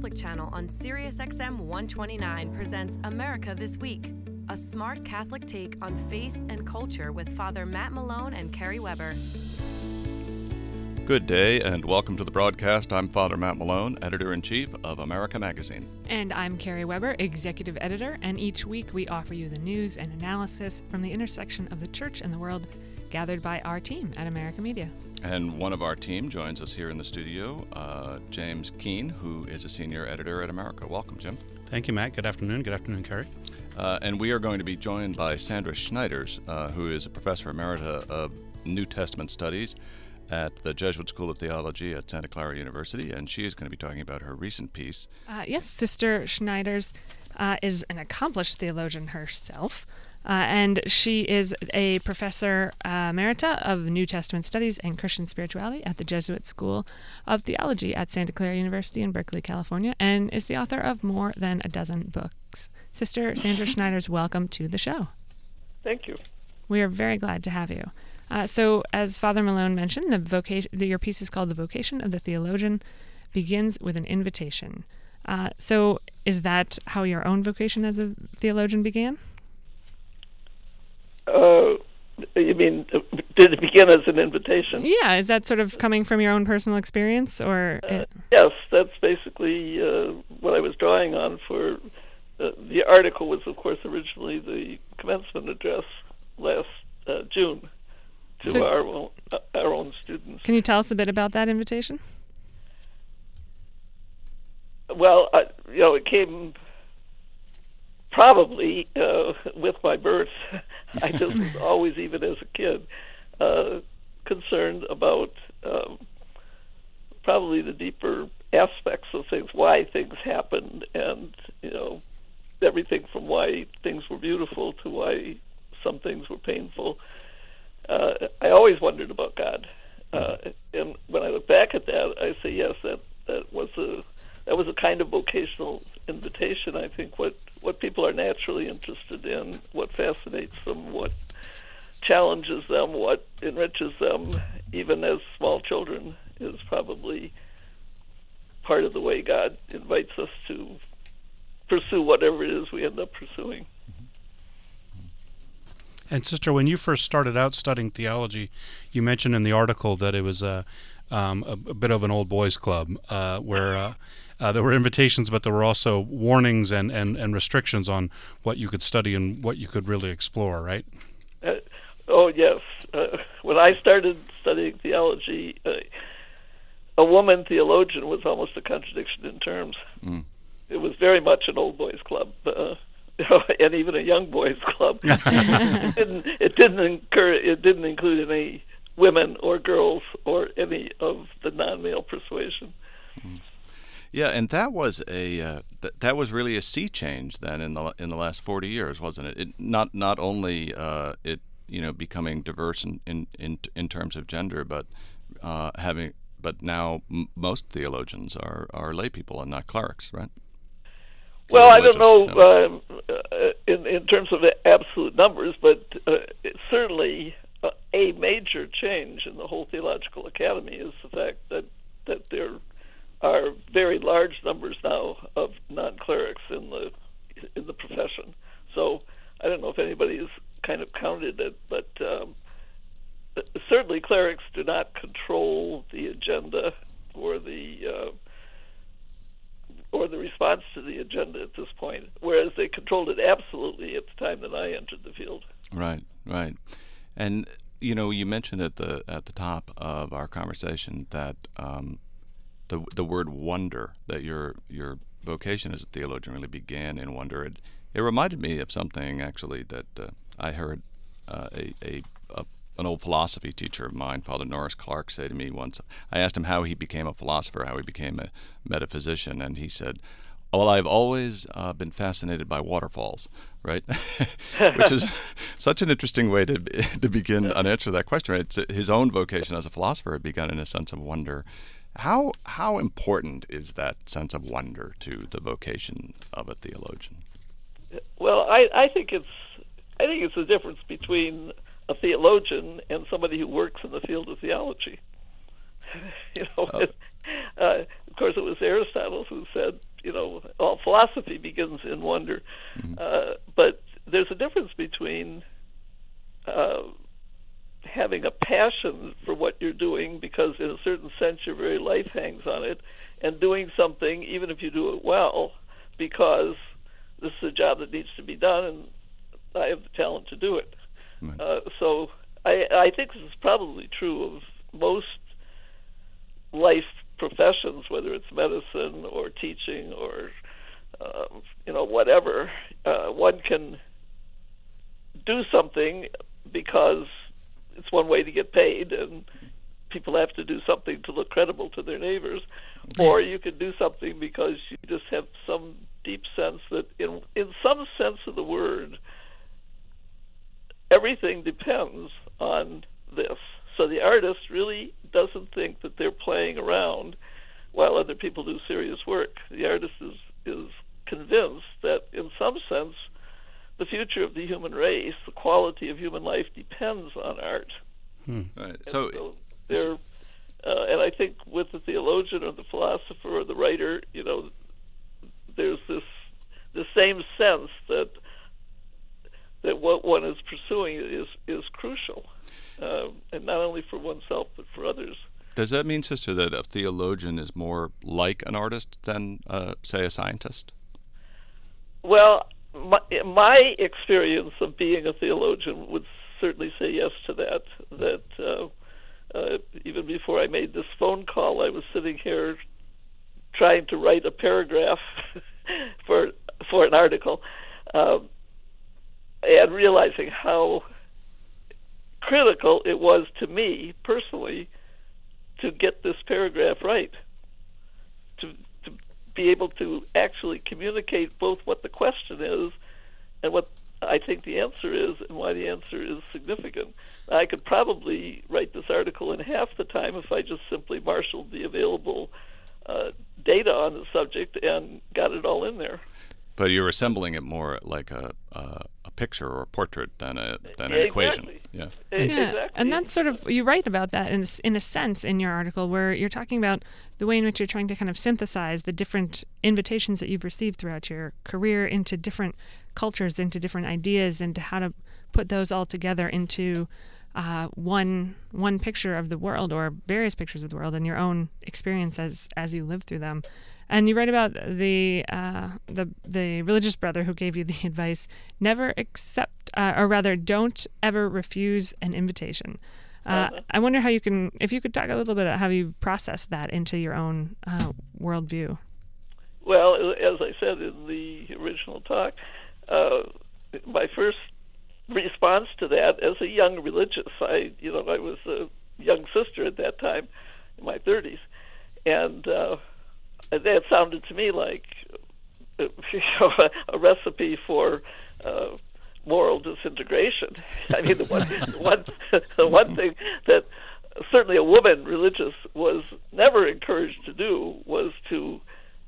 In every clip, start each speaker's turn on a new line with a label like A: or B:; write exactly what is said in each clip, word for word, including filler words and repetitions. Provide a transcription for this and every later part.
A: Catholic Channel on Sirius X M one twenty-nine presents America This Week, a smart Catholic take on faith and culture with Father Matt Malone and Carrie Weber.
B: Good day and welcome to the broadcast. I'm Father Matt Malone, Editor-in-Chief of America Magazine.
C: And I'm Carrie Weber, Executive Editor, and each week we offer you the news and analysis from the intersection of the church and the world gathered by our team at America Media.
B: And one of our team joins us here in the studio, uh, James Keene, who is a Senior Editor at America. Welcome, Jim.
D: Thank you, Matt. Good afternoon. Good afternoon, Carrie.
B: Uh, and we are going to be joined by Sandra Schneiders, uh, who is a Professor Emerita of New Testament Studies at the Jesuit School of Theology at Santa Clara University, and she is going to be talking about her recent piece.
C: Uh, yes, Sister Schneiders uh, is an accomplished theologian herself, uh, and she is a Professor uh, Emerita of New Testament Studies and Christian Spirituality at the Jesuit School of Theology at Santa Clara University in Berkeley, California, and is the author of more than a dozen books. Sister Sandra Schneiders, welcome to the show.
E: Thank you.
C: We are very glad to have you. Uh, so, as Father Malone mentioned, the vocation, the, your piece is called "The Vocation of the Theologian," begins with an invitation. Uh, so, is that how your own vocation as a theologian began?
E: Uh, you mean, did it begin as an invitation?
C: Yeah, is that sort of coming from your own personal experience, or?
E: Uh,
C: it...
E: Yes, that's basically uh, what I was drawing on for. Uh, the article was, of course, originally the commencement address last uh, June. To
C: so,
E: our own, uh, our own students.
C: Can you tell us a bit about that invitation?
E: Well, I, you know, it came probably uh, with my birth. I just was always, even as a kid, uh, concerned about um, probably the deeper aspects of things, why things happened, and, you know, everything from why things were beautiful to why some things were painful. Uh, I always wondered about God, uh, and when I look back at that, I say yes, that, that was a that was a kind of vocational invitation. I think what, what people are naturally interested in, what fascinates them, what challenges them, what enriches them, even as small children, is probably part of the way God invites us to pursue whatever it is we end up pursuing.
D: And Sister, when you first started out studying theology, you mentioned in the article that it was a, um, a, a bit of an old boys club, uh, where uh, uh, there were invitations, but there were also warnings and, and, and restrictions on what you could study and what you could really explore, right?
E: Uh, oh, yes. Uh, when I started studying theology, uh, a woman theologian was almost a contradiction in terms. Mm. It was very much an old boys club. Uh, and even a young boys club. it didn't. It didn't encourage. It didn't include any women or girls or any of the non-male persuasion.
B: Mm. Yeah, and that was a uh, th- that was really a sea change then in the in the last forty years, wasn't it? It not not only uh, it you know becoming diverse in in in, in terms of gender, but uh, having but now m- most theologians are are lay people and not clerics, right?
E: Well, I don't know uh, in in terms of absolute numbers, but uh, it's certainly uh, a major change in the whole theological academy is the fact that that there are very large numbers now of non-clerics in the in the profession. So I don't know if anybody has kind of counted it, but um, certainly clerics do not control the agenda or the uh, or the response to the agenda at this point, whereas they controlled it absolutely at the time that I entered the field.
B: Right, right. And, you know, you mentioned at the at the top of our conversation that um, the the word wonder, that your your vocation as a theologian really began in wonder. It, it reminded me of something, actually, that uh, I heard uh, a, a, a an old philosophy teacher of mine, Father Norris Clark, say to me once. I asked him how he became a philosopher, how he became a metaphysician, and he said, well, I've always uh, been fascinated by waterfalls, right? Which is such an interesting way to to begin an answer to that question, right? It's his own vocation as a philosopher had begun in a sense of wonder. How how important is that sense of wonder to the vocation of a theologian?
E: Well, I, I think it's I think it's the difference between a theologian and somebody who works in the field of theology. you know,
B: oh.
E: Uh, of course, it was Aristotle who said, you know, all philosophy begins in wonder. Mm-hmm. Uh, but there's a difference between uh, having a passion for what you're doing, because in a certain sense your very life hangs on it, and doing something, even if you do it well, because this is a job that needs to be done, and I have the talent to do it. Right. Uh, so I, I think this is probably true of most life professions, whether it's medicine or teaching or uh, you know whatever. Uh, one can do something because it's one way to get paid, and people have to do something to look credible to their neighbors, or you can do something because you just have some deep sense that in in some sense of the word, everything depends on this. So the artist really doesn't think that they're playing around while other people do serious work. The artist is, is convinced that in some sense the future of the human race, the quality of human life, depends on art.
B: Hmm. Right. So,
E: so they're, uh, and I think with the theologian or the philosopher or the writer, you know, there's this the same sense that that what one is pursuing is is crucial, uh, and not only for oneself but for others.
B: Does that mean, sister, that a theologian is more like an artist than, uh, say, a scientist?
E: Well, my, my experience of being a theologian would certainly say yes to that. That uh, uh, even before I made this phone call, I was sitting here trying to write a paragraph for for an article, um, and realizing how critical it was to me personally to get this paragraph right, to to be able to actually communicate both what the question is and what I think the answer is, and why the answer is significant. I could probably write this article in half the time if I just simply marshaled the available uh, data on the subject and got it all in there.
B: But you're assembling it more like a uh, a picture or a portrait than a than an
E: exactly.
B: equation. Yeah.
C: Yeah,
E: exactly.
C: and that's sort of, you write about that in a, in a sense in your article, where you're talking about the way in which you're trying to kind of synthesize the different invitations that you've received throughout your career into different cultures, into different ideas, and to how to put those all together into uh, one one picture of the world, or various pictures of the world, and your own experience as as you live through them. And you write about the uh, the the religious brother who gave you the advice: never accept, uh, or rather, don't ever refuse an invitation. Uh, uh-huh. I wonder how you can, if you could talk a little bit about how you process that into your own uh, worldview.
E: Well, as I said in the original talk, uh, my first response to that, as a young religious, I you know I was a young sister at that time, in my thirties, and uh, that sounded to me like you know, a recipe for uh, moral disintegration. I mean, the one, the one, the one thing that certainly a woman religious was never encouraged to do was to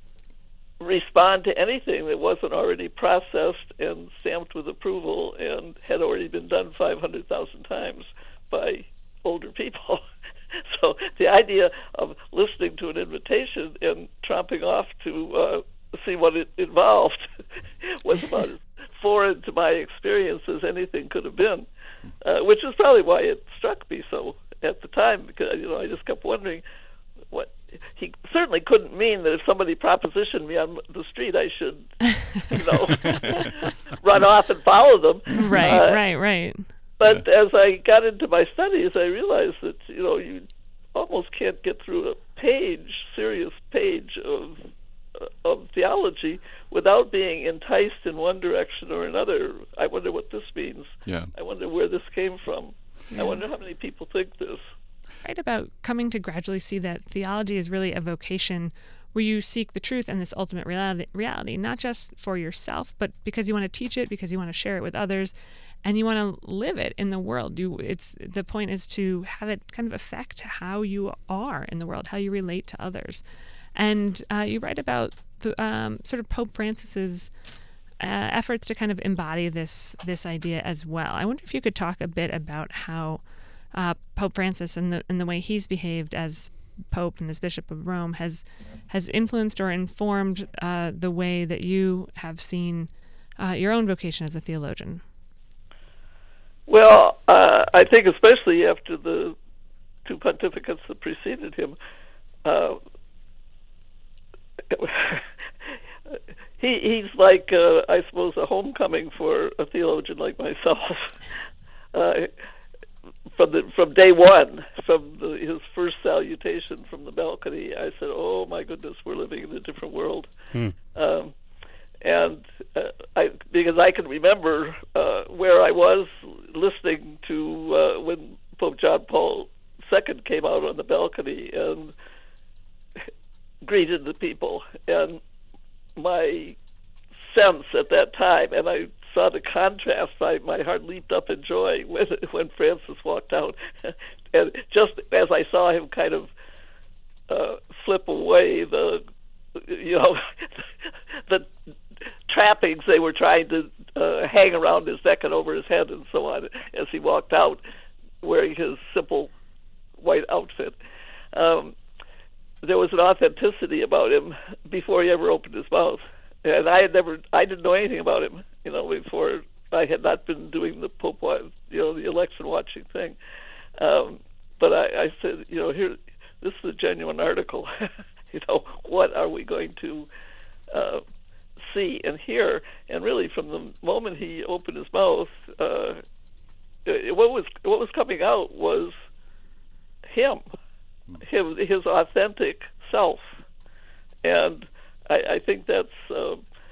E: respond to anything that wasn't already processed and stamped with approval and had already been done five hundred thousand times by older people. So the idea of listening to an invitation and tromping off to uh, see what it involved was about as foreign to my experience as anything could have been, uh, which is probably why it struck me so at the time, because you know I just kept wondering what he certainly couldn't mean that if somebody propositioned me on the street, I should, you know, run off and follow them.
C: Right,
E: uh,
C: right, right.
E: But as I got into my studies, I realized that you know you almost can't get through a page, serious page of uh, of theology without being enticed in one direction or another. I wonder what this means.
B: Yeah.
E: I wonder where this came from.
C: Yeah.
E: I wonder how many people think this.
C: Right, about coming to gradually see that theology is really a vocation where you seek the truth and this ultimate reality, reality, not just for yourself, but because you want to teach it, because you want to share it with others, and you want to live it in the world. You, it's the point is to have it kind of affect how you are in the world, how you relate to others. And uh, you write about the um, sort of Pope Francis's uh, efforts to kind of embody this this idea as well. I wonder if you could talk a bit about how uh, Pope Francis and the and the way he's behaved as Pope and this Bishop of Rome has has influenced or informed uh, the way that you have seen uh, your own vocation as a theologian?
E: Well, uh, I think especially after the two pontificates that preceded him, uh, he he's like, uh, I suppose, a homecoming for a theologian like myself. uh, from the from day one, from the, his first salutation from the balcony, I said, "Oh my goodness, we're living in a different world."
D: Hmm.
E: Um, and uh, I, because I can remember uh, where I was listening to uh, when Pope John Paul the Second came out on the balcony and greeted the people, and my sense at that time, and I saw the contrast, my, my heart leaped up in joy when when Francis walked out, and just as I saw him kind of uh, flip away the, you know, the trappings they were trying to uh, hang around his neck and over his head and so on, as he walked out wearing his simple white outfit. Um, there was an authenticity about him before he ever opened his mouth. And I had never, I didn't know anything about him, you know, before. I had not been doing the Pope, you know, the election watching thing. Um, but I, I said, you know, here, this is a genuine article. You know, what are we going to uh, see and hear? And really, from the moment he opened his mouth, uh, what was what was coming out was him, him, his authentic self, and I, I think that's, uh,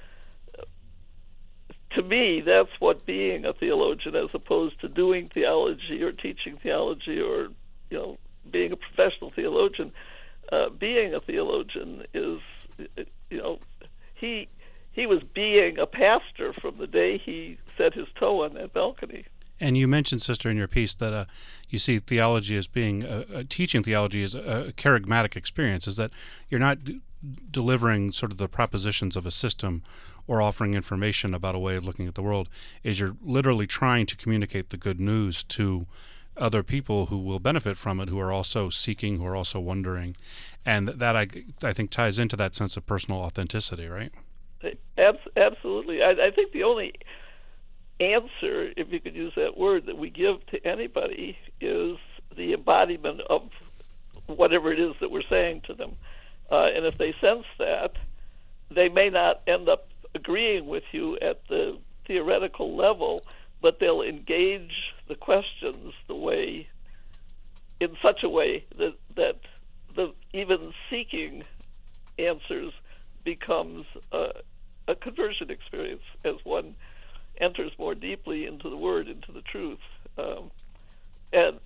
E: to me, that's what being a theologian, as opposed to doing theology or teaching theology or, you know, being a professional theologian. Uh, being a theologian is, you know, he he was being a pastor from the day he set his toe on that balcony.
D: And you mentioned, Sister, in your piece that uh, you see theology as being, uh, uh, teaching theology as a, a charismatic experience, is that you're not d- delivering sort of the propositions of a system or offering information about a way of looking at the world, is you're literally trying to communicate the good news to other people who will benefit from it, who are also seeking, who are also wondering. And that, I, I think, ties into that sense of personal authenticity, right?
E: Absolutely. I, I think the only answer, if you could use that word, that we give to anybody is the embodiment of whatever it is that we're saying to them. Uh, and if they sense that, they may not end up agreeing with you at the theoretical level, but they'll engage the questions the way, in such a way that that the even seeking answers becomes a, a conversion experience as one enters more deeply into the Word, into the truth. Um, and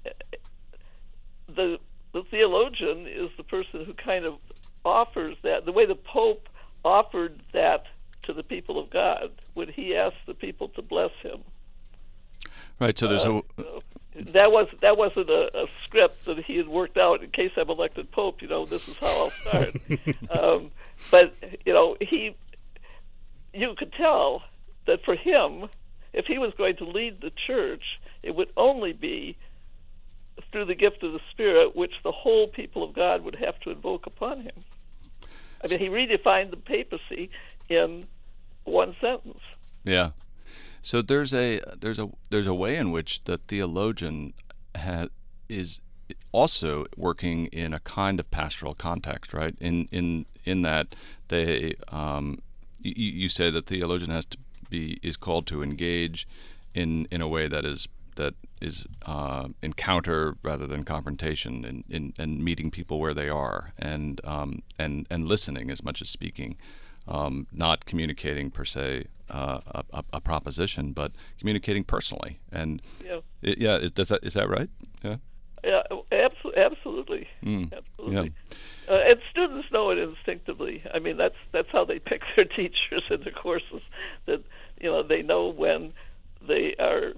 E: the the theologian is the person who kind of offers that, the way the Pope offered that to the people of God when he asked the people to bless him.
B: Right, so there's
E: uh,
B: a...
E: That, was, that wasn't a, a script that he had worked out. In case I'm elected Pope, you know, this is how I'll start. um, but, you know, he... You could tell that for him, if he was going to lead the church, it would only be through the gift of the Spirit, which the whole people of God would have to invoke upon him. I mean, he redefined the papacy in one sentence.
B: Yeah. So there's a there's a there's a way in which the theologian ha, is also working in a kind of pastoral context, right? In in in that they um, you, you say that the theologian has to be is called to engage in in a way that is that is uh, encounter rather than confrontation, and in, in, and meeting people where they are, and um, and and listening as much as speaking, um, not communicating per se uh, a, a, a proposition, but communicating personally. And
E: yeah,
B: it, yeah, is, does that is that right? Yeah.
E: Yeah, abso- absolutely,
B: Mm,
E: absolutely.
B: yeah.
E: Uh, and students know it instinctively. I mean, that's that's how they pick their teachers in the courses. That, you know, they know when they are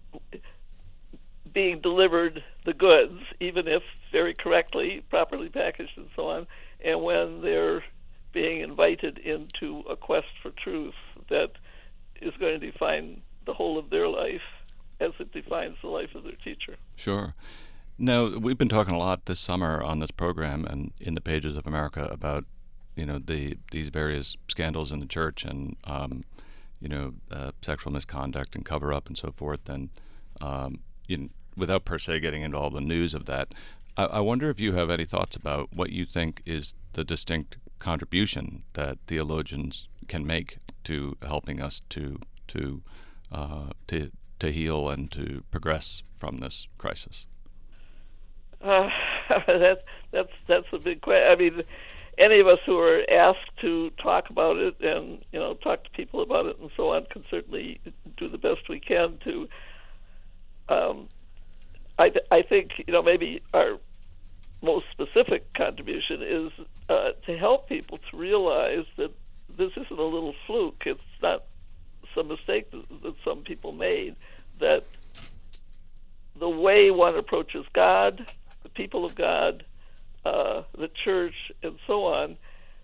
E: being delivered the goods, even if very correctly, properly packaged, and so on, and when they're being invited into a quest for truth that is going to define the whole of their life as it defines the life of their teacher.
B: Sure. No, we've been talking a lot this summer on this program and in the Pages of America about, you know, the these various scandals in the church and, um, you know, uh, sexual misconduct and cover-up and so forth. And um, you know, without per se getting into all the news of that, I, I wonder if you have any thoughts about what you think is the distinct contribution that theologians can make to helping us to to uh, to to heal and to progress from this crisis.
E: Uh, that's that's that's a big question. I mean, any of us who are asked to talk about it and you know talk to people about it and so on can certainly do the best we can to. Um, I th- I think you know maybe our most specific contribution is uh, to help people to realize that this isn't a little fluke. It's not some mistake that, that some people made. That the way one approaches God, the people of God, uh, the church, and so on,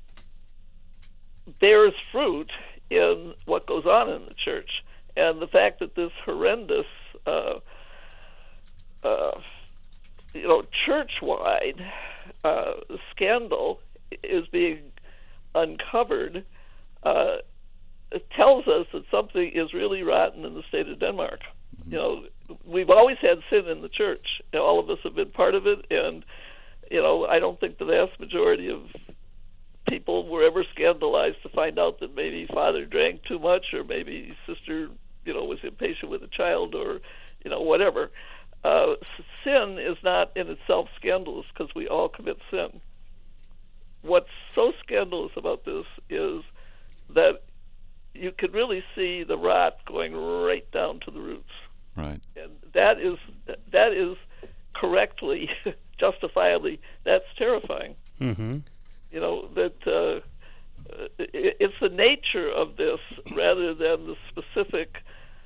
E: bears fruit in what goes on in the church. And the fact that this horrendous, uh, uh, you know, church-wide uh, scandal is being uncovered uh, it tells us that something is really rotten in the state of Denmark. Mm-hmm. You know, we've always had sin in the church. You know, all of us have been part of it, and you know, I don't think the vast majority of people were ever scandalized to find out that maybe father drank too much, or maybe sister, you know, was impatient with a child, or you know, whatever. Uh, sin is not in itself scandalous because we all commit sin. What's so scandalous about this is that you can really see the rot going right down to the roots.
B: Right. And
E: that is that is correctly, justifiably, that's terrifying.
D: Mm-hmm.
E: You know, that uh, it, it's the nature of this rather than the specific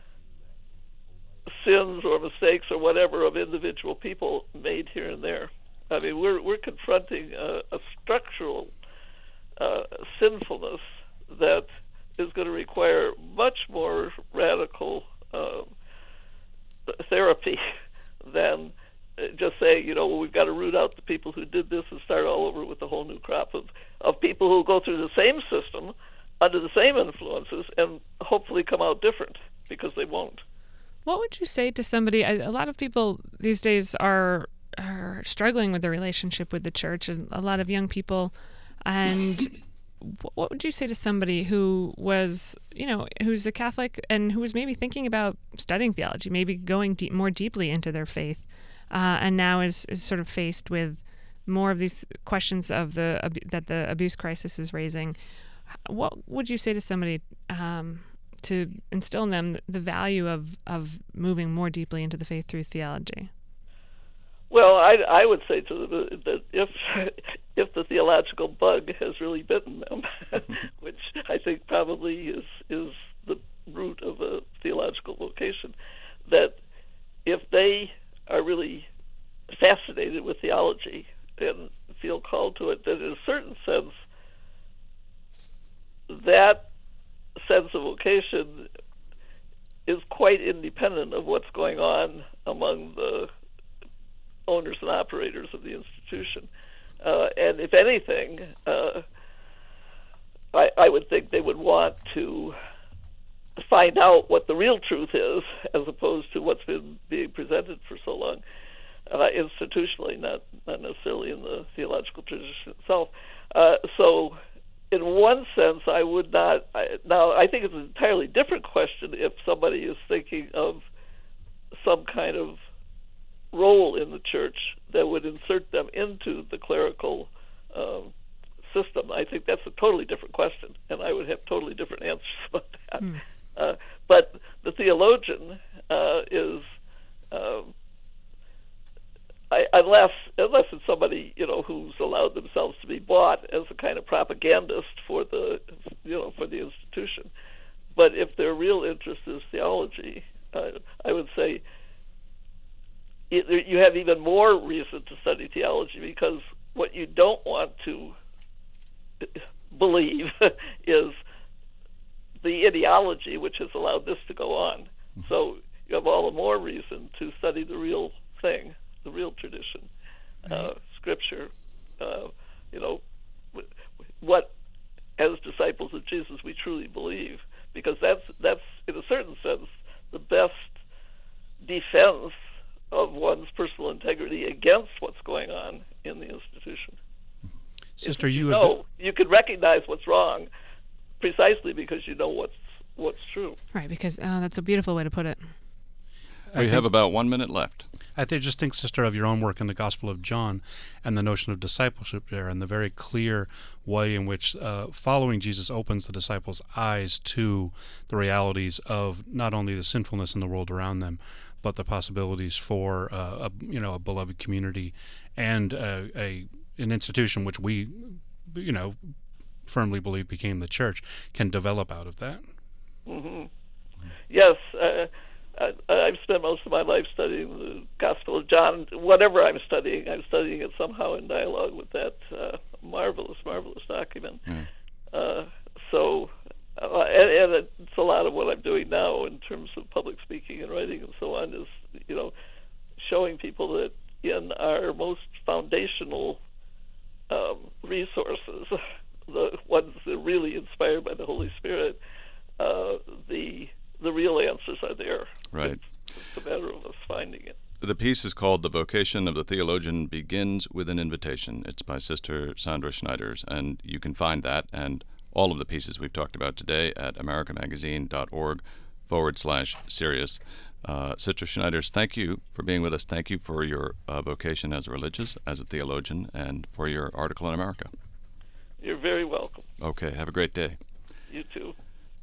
E: sins or mistakes or whatever of individual people made here and there. I mean, we're we're confronting a, a structural uh, sinfulness that is going to require much more radical uh, therapy than just saying, you know, well, we've got to root out the people who did this and start all over with a whole new crop of, of people who go through the same system under the same influences and hopefully come out different, because they won't.
C: What would you say to somebody? A lot of people these days are are struggling with their relationship with the church, and a lot of young people. And what would you say to somebody who was, you know, who's a Catholic and who was maybe thinking about studying theology, maybe going deep, more deeply into their faith, uh, and now is, is sort of faced with more of these questions of the that the abuse crisis is raising? What would you say to somebody um, to instill in them the value of, of moving more deeply into the faith through theology?
E: Well, I, I would say to them that if if the theological bug has really bitten them, which I think probably is is the root of a theological vocation, that if they are really fascinated with theology and feel called to it, that in a certain sense, that sense of vocation is quite independent of what's going on among the owners and operators of the institution. Uh, and if anything, uh, I, I would think they would want to find out what the real truth is, as opposed to what's been being presented for so long, uh, institutionally, not, not necessarily in the theological tradition itself. Uh, so in one sense, I would not... I, now, I think it's an entirely different question if somebody is thinking of some kind of role in the church that would insert them into the clerical um, system. I think that's a totally different question, and I would have totally different answers about that. Mm. Uh, but the theologian uh, is, um, I, unless unless it's somebody, you know, who's allowed themselves to be bought as a kind of propagandist for the, you know, for the institution. But if their real interest is theology, uh, I would say you have even more reason to study theology, because what you don't want to believe is the ideology which has allowed this to go on. Mm-hmm. So you have all the more reason to study the real thing. the real tradition,
C: Right.
E: uh, Scripture. Uh, you know, what as disciples of Jesus we truly believe, because that's that's in a certain sense the best defense of one's personal integrity against what's going on in the institution.
D: Sister,
E: If
D: you
E: you
D: have
E: know you can recognize what's wrong precisely because you know what's what's true.
C: Right, because oh, that's a beautiful way to put it.
B: We have about one minute left.
D: I think, just think, Sister, of your own work in the Gospel of John and the notion of discipleship there, and the very clear way in which uh, following Jesus opens the disciples' eyes to the realities of not only the sinfulness in the world around them, but the possibilities for uh, a you know a beloved community and uh, a an institution which we you know firmly believe became the church can develop out of that.
E: Mm-hmm. Yes. Uh, I, I've spent most of my life studying the Gospel of John. Whatever I'm studying, I'm studying it somehow in dialogue with that uh, marvelous, marvelous document.
B: Mm.
E: Uh, so, uh, and, and it's a lot of what I'm doing now in terms of public speaking and writing and so on is, you know, showing people that in our most foundational um, resources, the ones that are really inspired by the Holy Spirit, uh, the the real answers are there.
B: Right.
E: It's, it's a matter of us finding it.
B: The piece is called "The Vocation of the Theologian Begins with an Invitation." It's by Sister Sandra Schneiders, and you can find that and all of the pieces we've talked about today at americamagazine.org forward slash Sirius. Uh, Sister Schneiders, thank you for being with us. Thank you for your uh, vocation as a religious, as a theologian, and for your article in America.
E: You're very welcome.
B: Okay, have a great day.
E: You too.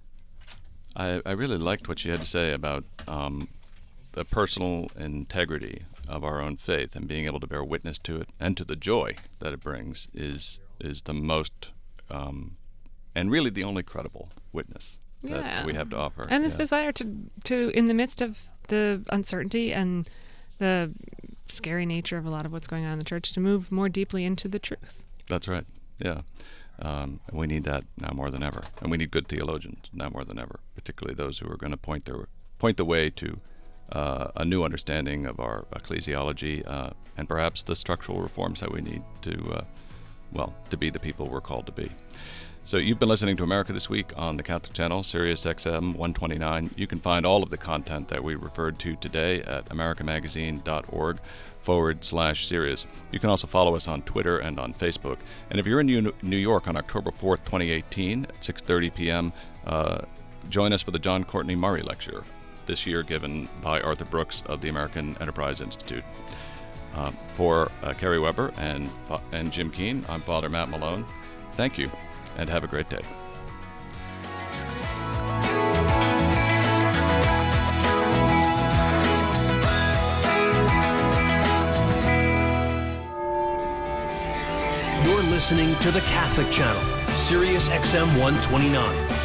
B: I, I really liked what she had to say about um, the personal integrity of our own faith and being able to bear witness to it and to the joy that it brings is is the most um, and really the only credible witness that
C: Yeah.
B: we have to offer.
C: And this
B: Yeah.
C: desire to, to, in the midst of the uncertainty and the scary nature of a lot of what's going on in the church, to move more deeply into the truth.
B: That's right. Yeah. Um, and we need that now more than ever. And we need good theologians now more than ever, particularly those who are going to point their point the way to uh, a new understanding of our ecclesiology uh, and perhaps the structural reforms that we need to, uh, well, to be the people we're called to be. So you've been listening to America This Week on the Catholic Channel, Sirius X M one twenty-nine. You can find all of the content that we referred to today at americamagazine.org forward slash Sirius. You can also follow us on Twitter and on Facebook. And if you're in New York on October fourth, twenty eighteen at six thirty p.m., uh, join us for the John Courtney Murray Lecture, this year given by Arthur Brooks of the American Enterprise Institute. Uh, for uh, Kerry Weber and, and Jim Keene, I'm Father Matt Malone. Thank you, and have a great day.
F: You're listening to the Catholic Channel, Sirius X M one twenty-nine.